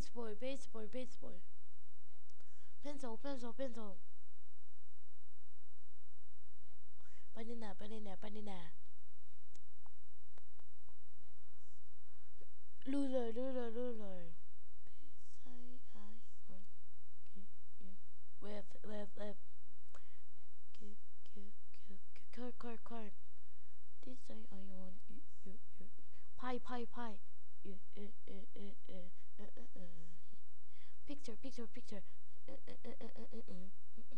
baseball, baseball, baseball. Pencil, pencil, pencil. Banana, banana, banana. Loser, loser, loser. Left, left, left. Car. This I want you. Pie. Picture.